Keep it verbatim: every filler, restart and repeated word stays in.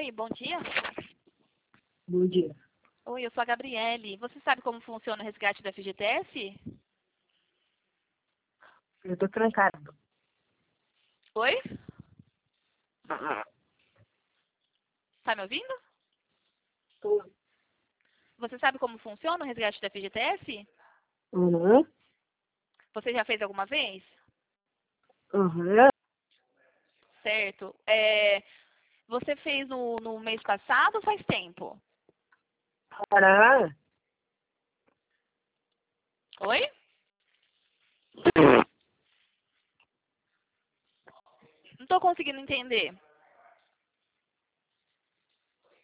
Oi, bom dia. Bom dia. Oi, eu sou a Gabriele. Você sabe como funciona o resgate do F G T S? Eu tô trancado. Oi? Tá me ouvindo? Tô. Você sabe como funciona o resgate do F G T S? Uhum. Você já fez alguma vez? Uhum. Certo. É, você fez no, no mês passado ou faz tempo? Caralho. Oi? Não tô conseguindo entender.